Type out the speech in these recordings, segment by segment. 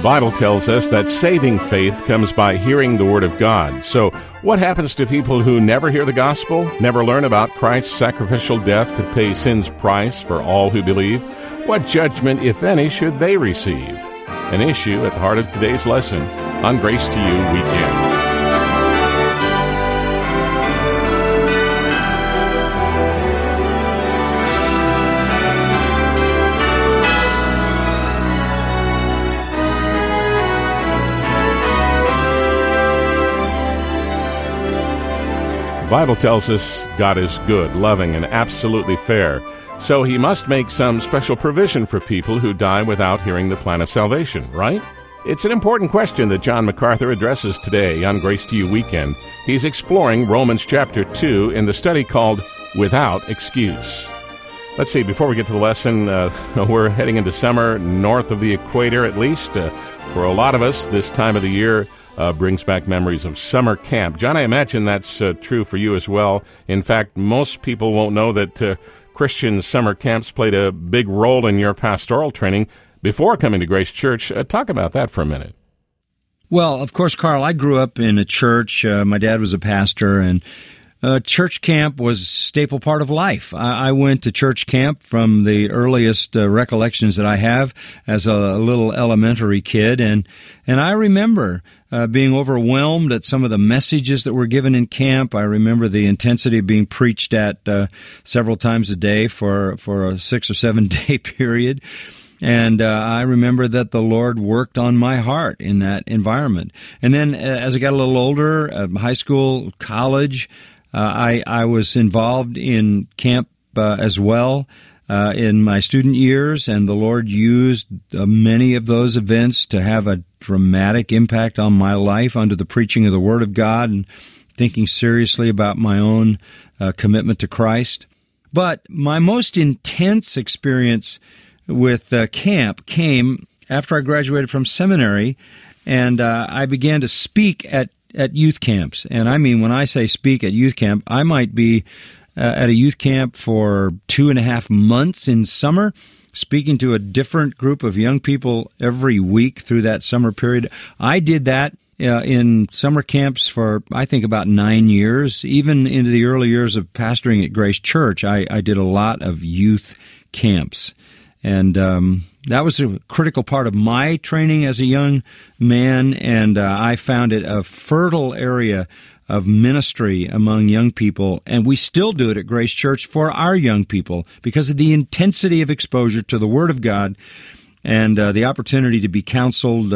Bible tells us that saving faith comes by hearing the Word of God. So what happens to people who never hear the gospel, never learn about Christ's sacrificial death to pay sin's price for all who believe? What judgment, if any, should they receive? An issue at the heart of today's lesson on Grace to You Weekend. The Bible tells us God is good, loving, and absolutely fair. So he must make some special provision for people who die without hearing the plan of salvation, right? It's an important question that John MacArthur addresses today on Grace to You Weekend. He's exploring Romans chapter 2 in the study called Without Excuse. Let's see, before we get to the lesson, we're heading into summer north of the equator, at least. For a lot of us, this time of the year brings back memories of summer camp. John, I imagine that's true for you as well. In fact, most people won't know that Christian summer camps played a big role in your pastoral training before coming to Grace Church. Talk about that for a minute. Well, of course, Carl, I grew up in a church. My dad was a pastor, and church camp was a staple part of life. I went to church camp from the earliest recollections that I have as a little elementary kid, and I remember being overwhelmed at some of the messages that were given in camp. I remember the intensity of being preached at several times a day for a 6 or 7 day period. And I remember that the Lord worked on my heart in that environment. And then as I got a little older, high school, college, I was involved in camp as well in my student years, and the Lord used many of those events to have a dramatic impact on my life under the preaching of the Word of God and thinking seriously about my own commitment to Christ. But my most intense experience with camp came after I graduated from seminary, and I began to speak at youth camps. And I mean, when I say speak at youth camp, I might be at a youth camp for 2.5 months in summer, speaking to a different group of young people every week through that summer period. I did that in summer camps for, I think, about 9 years. Even into the early years of pastoring at Grace Church, I did a lot of youth camps. And that was a critical part of my training as a young man, and I found it a fertile area of ministry among young people, and we still do it at Grace Church for our young people because of the intensity of exposure to the Word of God and the opportunity to be counseled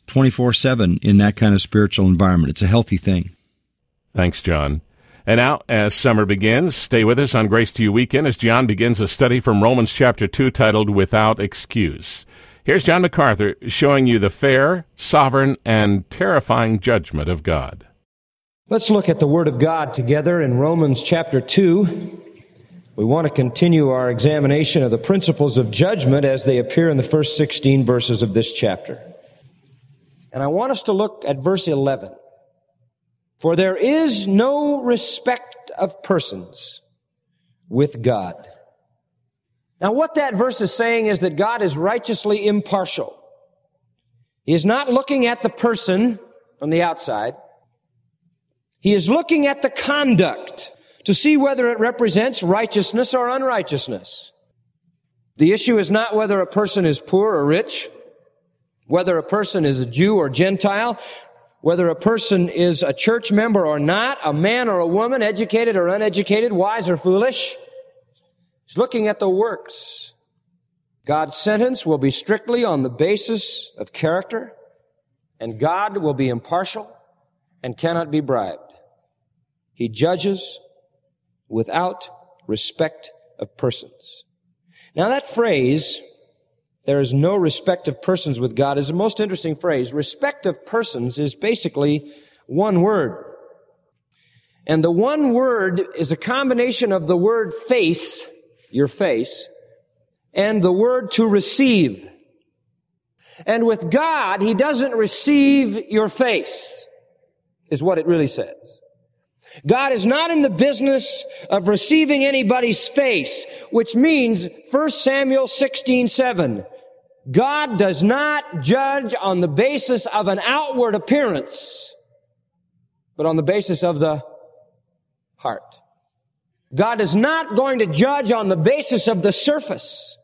24/7 in that kind of spiritual environment. It's a healthy thing. Thanks, John. And now, as summer begins, stay with us on Grace to You Weekend as John begins a study from Romans chapter 2 titled Without Excuse. Here's John MacArthur showing you the fair, sovereign, and terrifying judgment of God. Let's look at the Word of God together in Romans chapter 2. We want to continue our examination of the principles of judgment as they appear in the first 16 verses of this chapter. And I want us to look at verse 11. For there is no respect of persons with God. Now, what that verse is saying is that God is righteously impartial. He is not looking at the person on the outside. He is looking at the conduct to see whether it represents righteousness or unrighteousness. The issue is not whether a person is poor or rich, whether a person is a Jew or Gentile, whether a person is a church member or not, a man or a woman, educated or uneducated, wise or foolish. He's looking at the works. God's sentence will be strictly on the basis of character, and God will be impartial and cannot be bribed. He judges without respect of persons. Now that phrase, there is no respect of persons with God, is a most interesting phrase. Respect of persons is basically one word. And the one word is a combination of the word face, your face, and the word to receive. And with God, He doesn't receive your face, is what it really says. God is not in the business of receiving anybody's face, which means 1 Samuel 16:7. God does not judge on the basis of an outward appearance, but on the basis of the heart. God is not going to judge on the basis of the surface.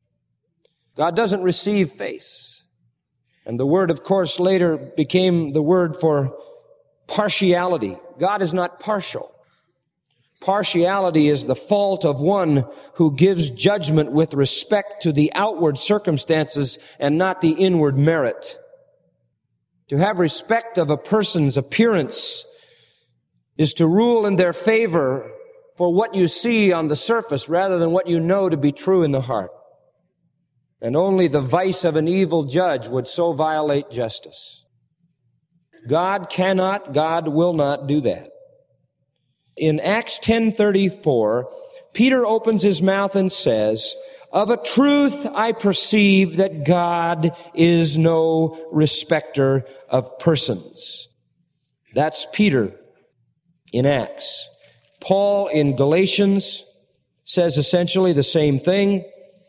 God doesn't receive face. And the word, of course, later became the word for partiality. God is not partial. Partiality is the fault of one who gives judgment with respect to the outward circumstances and not the inward merit. To have respect of a person's appearance is to rule in their favor for what you see on the surface rather than what you know to be true in the heart. And only the vice of an evil judge would so violate justice. God cannot, God will not do that. In Acts 10:34, Peter opens his mouth and says, "Of a truth I perceive that God is no respecter of persons." That's Peter in Acts. Paul in Galatians says essentially the same thing.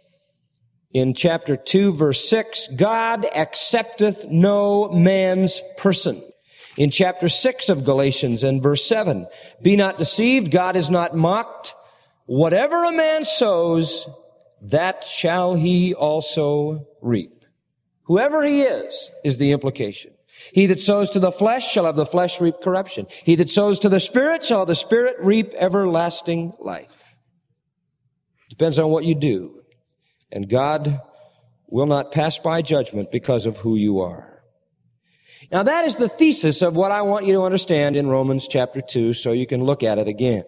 In chapter 2, verse 6, God accepteth no man's person. In chapter 6 of Galatians and verse 7, be not deceived, God is not mocked. Whatever a man sows, that shall he also reap. Whoever he is the implication. He that sows to the flesh shall of the flesh reap corruption. He that sows to the Spirit shall of the Spirit reap everlasting life. Depends on what you do. And God will not pass by judgment because of who you are. Now that is the thesis of what I want you to understand in Romans chapter 2, so you can look at it again.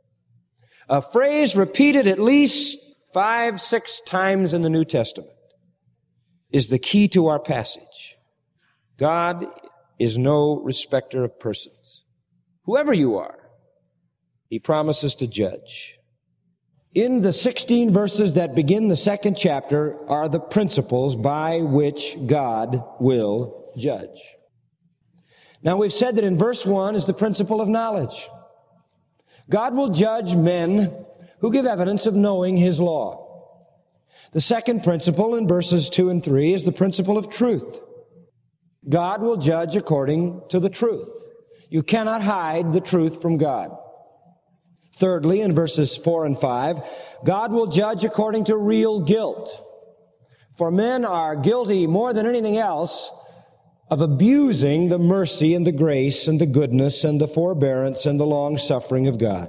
A phrase repeated at least 5-6 times in the New Testament is the key to our passage. God is no respecter of persons. Whoever you are, He promises to judge. In the 16 verses that begin the second chapter are the principles by which God will judge. Now we've said that in verse 1 is the principle of knowledge. God will judge men who give evidence of knowing His law. The second principle in verses 2 and 3 is the principle of truth. God will judge according to the truth. You cannot hide the truth from God. Thirdly, in verses 4 and 5, God will judge according to real guilt. For men are guilty more than anything else of abusing the mercy and the grace and the goodness and the forbearance and the long-suffering of God.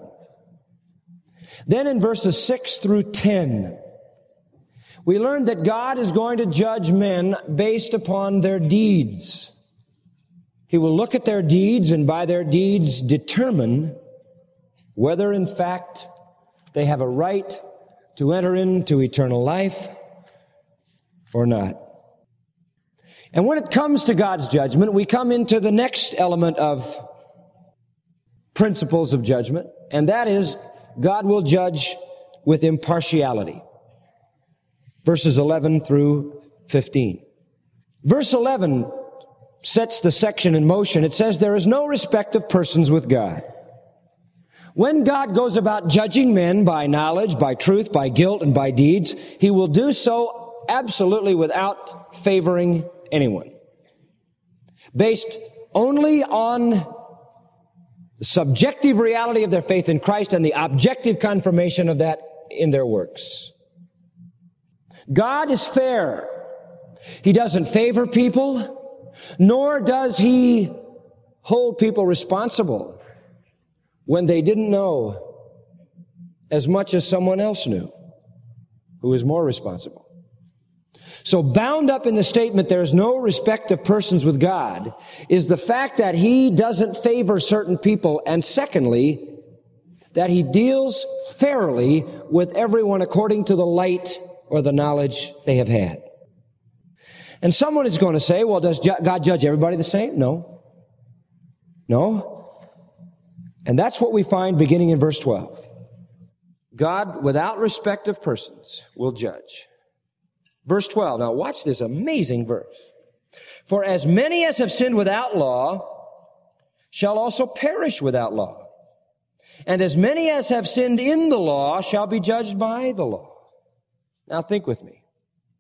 Then in verses 6 through 10, we learn that God is going to judge men based upon their deeds. He will look at their deeds and by their deeds determine whether in fact they have a right to enter into eternal life or not. And when it comes to God's judgment, we come into the next element of principles of judgment, and that is God will judge with impartiality. Verses 11 through 15. Verse 11 sets the section in motion. It says, there is no respect of persons with God. When God goes about judging men by knowledge, by truth, by guilt, and by deeds, He will do so absolutely without favoring anyone. Based only on the subjective reality of their faith in Christ and the objective confirmation of that in their works. God is fair. He doesn't favor people, nor does He hold people responsible when they didn't know as much as someone else knew who is more responsible. So bound up in the statement, there's no respect of persons with God, is the fact that He doesn't favor certain people, and secondly, that He deals fairly with everyone according to the light or the knowledge they have had. And someone is going to say, well, does God judge everybody the same? No. No. And that's what we find beginning in verse 12. God, without respect of persons, will judge. Verse 12. Now watch this amazing verse. For as many as have sinned without law shall also perish without law. And as many as have sinned in the law shall be judged by the law. Now think with me.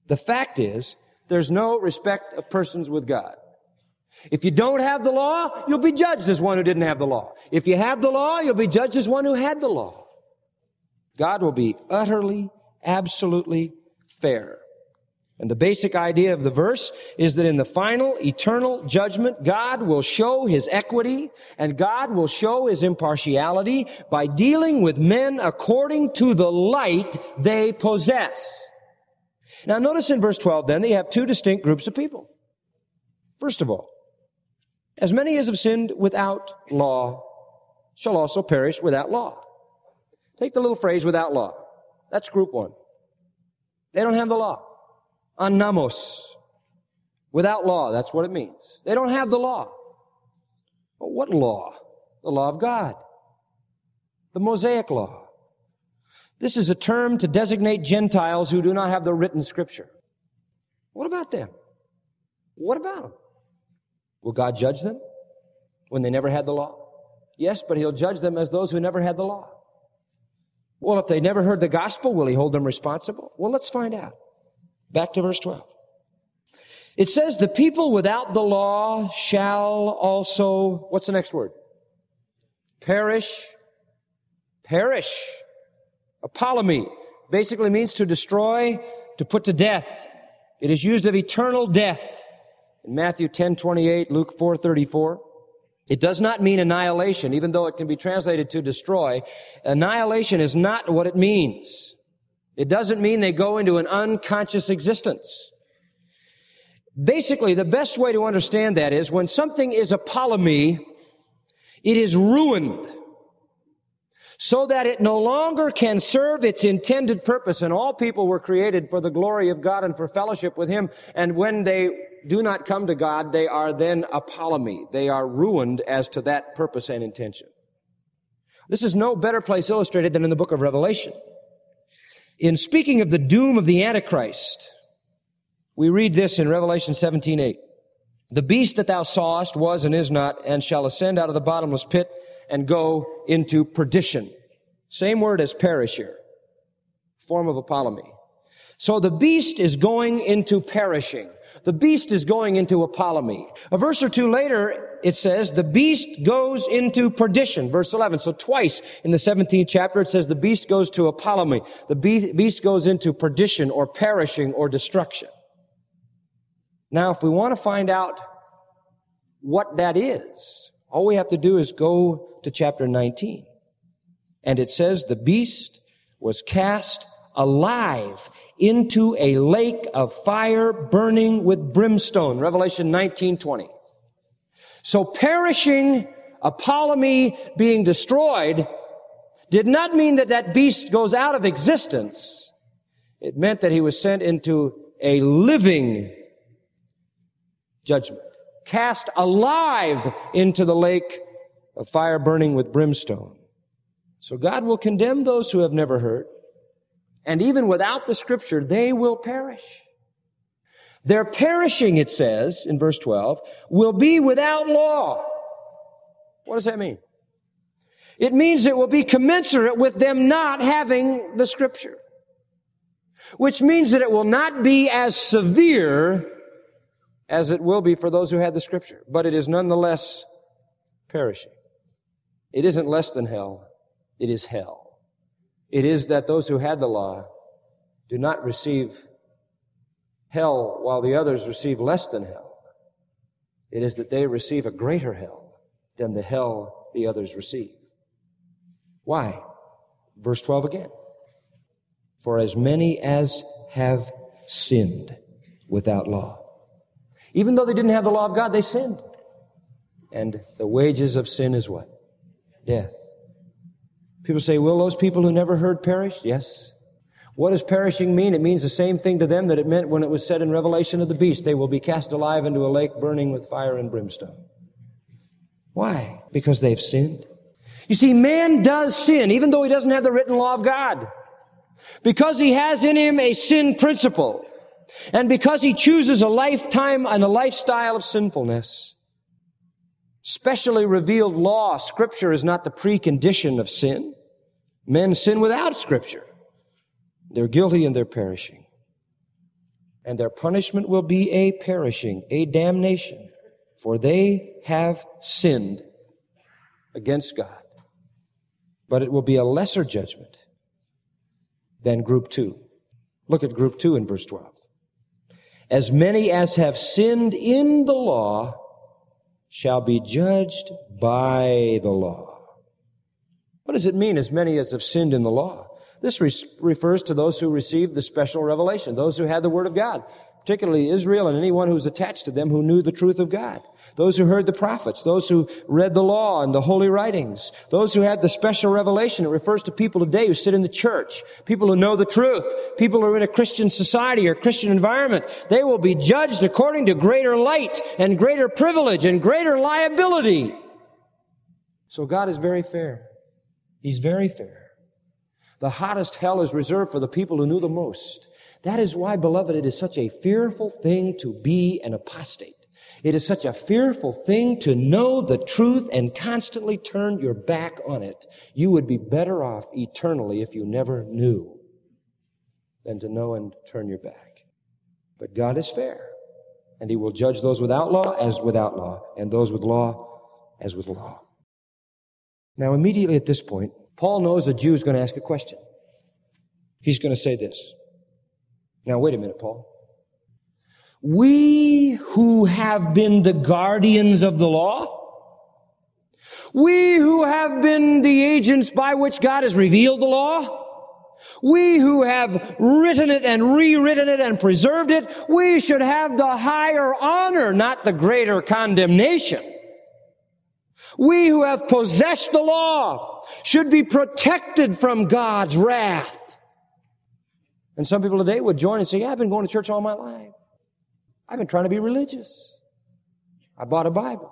The fact is, there's no respect of persons with God. If you don't have the law, you'll be judged as one who didn't have the law. If you have the law, you'll be judged as one who had the law. God will be utterly, absolutely fair. And the basic idea of the verse is that in the final eternal judgment, God will show His equity and God will show His impartiality by dealing with men according to the light they possess. Now notice in verse 12 then, they have two distinct groups of people. First of all, as many as have sinned without law shall also perish without law. Take the little phrase without law. That's group one. They don't have the law. Anamos. Without law, that's what it means. They don't have the law. Well, what law? The law of God. The Mosaic law. This is a term to designate Gentiles who do not have the written Scripture. What about them? What about them? Will God judge them when they never had the law? Yes, but He'll judge them as those who never had the law. Well, if they never heard the gospel, will He hold them responsible? Well, let's find out. Back to verse 12. It says, the people without the law shall also, what's the next word? Perish. Perish. Apolemy basically means to destroy, to put to death. It is used of eternal death. In Matthew 10:28, Luke 4:34. It does not mean annihilation, even though it can be translated to destroy. Annihilation is not what it means. It doesn't mean they go into an unconscious existence. Basically, the best way to understand that is when something is apolemy, it is ruined so that it no longer can serve its intended purpose. And all people were created for the glory of God and for fellowship with Him. And when they do not come to God, they are then apolemy. They are ruined as to that purpose and intention. This is no better place illustrated than in the book of Revelation. In speaking of the doom of the Antichrist, we read this in Revelation 17:8. The beast that thou sawest was and is not, and shall ascend out of the bottomless pit and go into perdition. Same word as perish here. Form of apolemy. So the beast is going into perishing. The beast is going into apolemy. A verse or two later, it says, the beast goes into perdition. Verse 11. So twice in the 17th chapter, it says the beast goes to apolemy. The beast goes into perdition or perishing or destruction. Now, if we want to find out what that is, all we have to do is go to chapter 19. And it says the beast was cast alive into a lake of fire burning with brimstone. Revelation 19:20. So perishing, apolemy, being destroyed, did not mean that that beast goes out of existence. It meant that he was sent into a living judgment, cast alive into the lake of fire burning with brimstone. So God will condemn those who have never heard. And even without the Scripture, they will perish. Their perishing, it says in verse 12, will be without law. What does that mean? It means it will be commensurate with them not having the Scripture. Which means that it will not be as severe as it will be for those who had the Scripture. But it is nonetheless perishing. It isn't less than hell. It is hell. It is that those who had the law do not receive hell while the others receive less than hell. It is that they receive a greater hell than the hell the others receive. Why? Verse 12 again. For as many as have sinned without law. Even though they didn't have the law of God, they sinned. And the wages of sin is what? Death. People say, will those people who never heard perish? Yes. What does perishing mean? It means the same thing to them that it meant when it was said in Revelation of the beast. They will be cast alive into a lake burning with fire and brimstone. Why? Because they've sinned. You see, man does sin, even though he doesn't have the written law of God. Because he has in him a sin principle. And because he chooses a lifetime and a lifestyle of sinfulness. Specially revealed law, Scripture is not the precondition of sin. Men sin without Scripture. They're guilty and they're perishing. And their punishment will be a perishing, a damnation, for they have sinned against God. But it will be a lesser judgment than group 2. Look at group 2 in verse 12. As many as have sinned in the law shall be judged by the law. What does it mean, as many as have sinned in the law? This refers to those who received the special revelation, those who had the Word of God, particularly Israel and anyone who was attached to them who knew the truth of God. Those who heard the prophets, those who read the law and the holy writings, those who had the special revelation. It refers to people today who sit in the church, people who know the truth, people who are in a Christian society or Christian environment. They will be judged according to greater light and greater privilege and greater liability. So God is very fair. He's very fair. The hottest hell is reserved for the people who knew the most. That is why, beloved, it is such a fearful thing to be an apostate. It is such a fearful thing to know the truth and constantly turn your back on it. You would be better off eternally if you never knew than to know and turn your back. But God is fair, and He will judge those without law as without law, and those with law as with law. Now, immediately at this point, Paul knows a Jew is going to ask a question. He's going to say this. Now, wait a minute, Paul. We who have been the guardians of the law, we who have been the agents by which God has revealed the law, we who have written it and rewritten it and preserved it, we should have the higher honor, not the greater condemnation. We who have possessed the law should be protected from God's wrath. And some people today would join and say, yeah, I've been going to church all my life. I've been trying to be religious. I bought a Bible.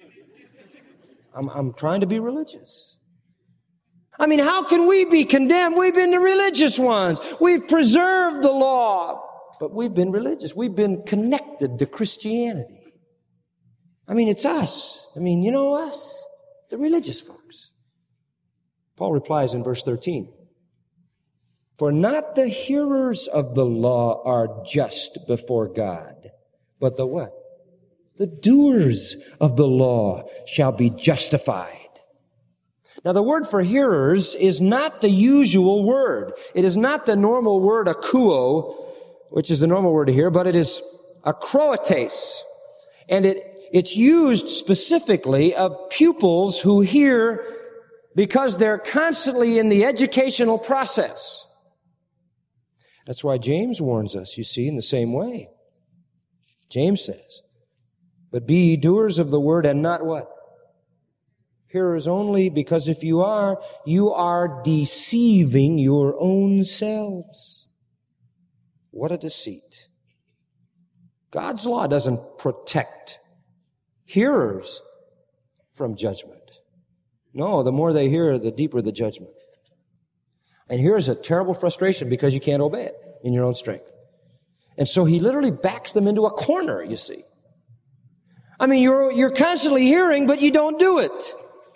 I'm trying to be religious. I mean, how can we be condemned? We've been the religious ones. We've preserved the law. But we've been religious. We've been connected to Christianity. I mean, it's us. I mean, you know us, the religious folks. Paul replies in verse 13, for not the hearers of the law are just before God, but the what? The doers of the law shall be justified. Now, the word for hearers is not the usual word. It is not the normal word akouo, which is the normal word here, but it is akroates. And it's used specifically of pupils who hear because they're constantly in the educational process. That's why James warns us, you see, in the same way. James says, but be ye doers of the word and not what? Hearers only, because if you are deceiving your own selves. What a deceit. God's law doesn't protect hearers from judgment. No, the more they hear, the deeper the judgment. And here's a terrible frustration because you can't obey it in your own strength. And so he literally backs them into a corner, you see. I mean, you're constantly hearing, but you don't do it.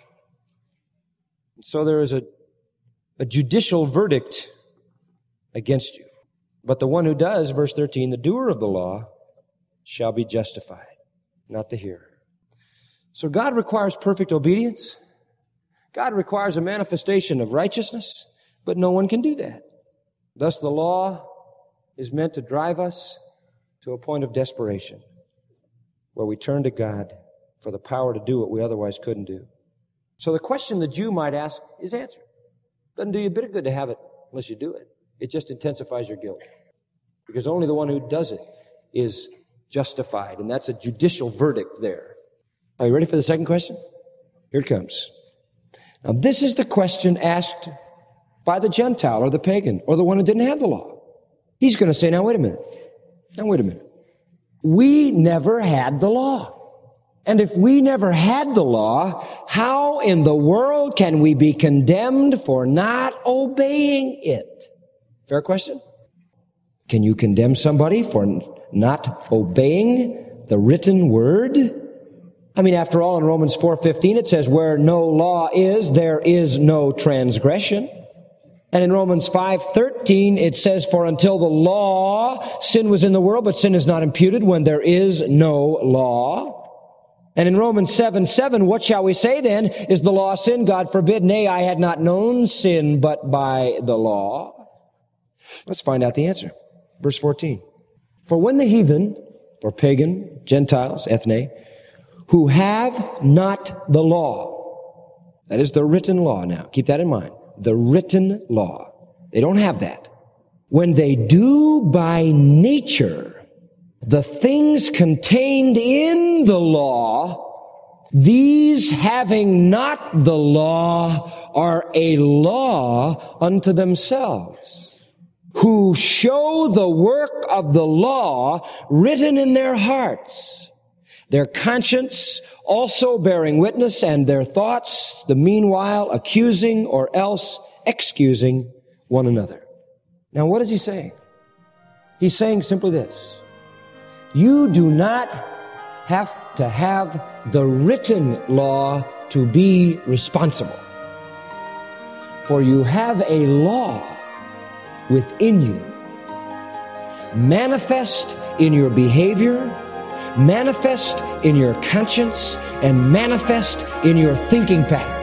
So there is a judicial verdict against you. But the one who does, verse 13, the doer of the law shall be justified, not the hearer. So God requires perfect obedience. God requires a manifestation of righteousness, but no one can do that. Thus the law is meant to drive us to a point of desperation where we turn to God for the power to do what we otherwise couldn't do. So the question the Jew might ask is answered. Doesn't do you a bit of good to have it unless you do it. It just intensifies your guilt. Because only the one who does it is justified, and that's a judicial verdict there. Are you ready for the second question? Here it comes. Now, this is the question asked by the Gentile or the pagan or the one who didn't have the law. He's going to say, now wait a minute. We never had the law. And if we never had the law, how in the world can we be condemned for not obeying it? Fair question? Can you condemn somebody for not obeying the written word? I mean, after all, in Romans 4:15, it says, where no law is, there is no transgression. And in Romans 5:13, it says, for until the law, sin was in the world, but sin is not imputed when there is no law. And in Romans 7:7, what shall we say then? Is the law sin? God forbid. Nay, I had not known sin but by the law. Let's find out the answer. Verse 14. For when the heathen, or pagan, Gentiles, ethne, who have not the law, that is the written law now, keep that in mind, the written law, they don't have that. When they do by nature the things contained in the law, these having not the law are a law unto themselves, who show the work of the law written in their hearts, their conscience also bearing witness, and their thoughts the meanwhile accusing or else excusing one another. Now what is he saying? He's saying simply this. You do not have to have the written law to be responsible. For you have a law within you, manifest in your behavior, manifest in your conscience, and manifest in your thinking patterns.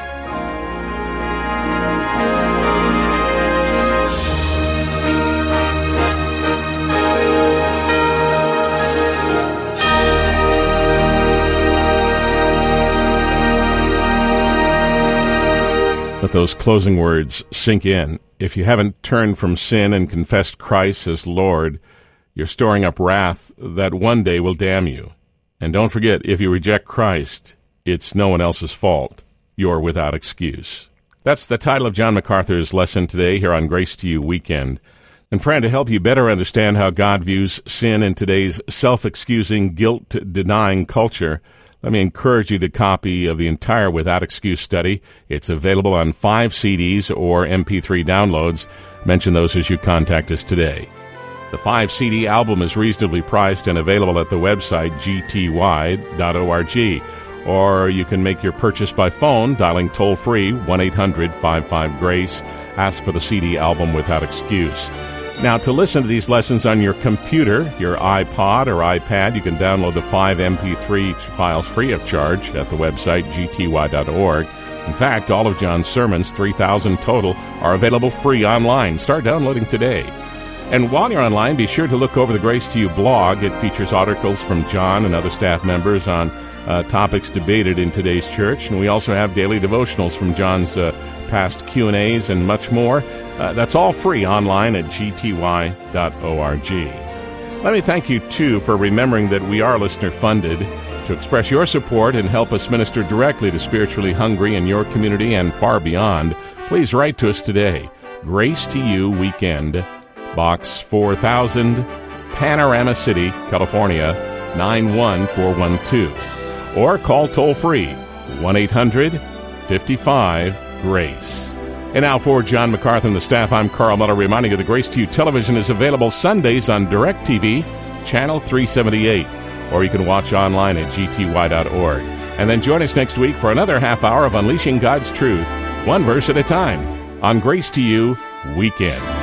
Let those closing words sink in. If you haven't turned from sin and confessed Christ as Lord, you're storing up wrath that one day will damn you. And don't forget, if you reject Christ, it's no one else's fault. You're without excuse. That's the title of John MacArthur's lesson today here on Grace to You Weekend. And friend, to help you better understand how God views sin in today's self-excusing, guilt-denying culture, let me encourage you to copy of the entire Without Excuse study. It's available on 5 CDs or MP3 downloads. Mention those as you contact us today. The 5-CD album is reasonably priced and available at the website gty.org. Or you can make your purchase by phone, dialing toll-free 1-800-55-GRACE. Ask for the CD album Without Excuse. Now, to listen to these lessons on your computer, your iPod or iPad, you can download the 5 MP3 files free of charge at the website gty.org. In fact, all of John's sermons, 3,000 total, are available free online. Start downloading today. And while you're online, be sure to look over the Grace to You blog. It features articles from John and other staff members on topics debated in today's church. And we also have daily devotionals from John's past Q&As and much more. That's all free online at gty.org. Let me thank you, too, for remembering that we are listener-funded. To express your support and help us minister directly to spiritually hungry in your community and far beyond, please write to us today. Grace to You Weekend, Box 4000, Panorama City, California, 91412. Or call toll-free 1-800-55-GRACE. And now for John MacArthur and the staff, I'm Carl Miller, reminding you the Grace to You television is available Sundays on DirecTV, Channel 378, or you can watch online at gty.org. And then join us next week for another half hour of Unleashing God's Truth, one verse at a time, on Grace to You Weekend.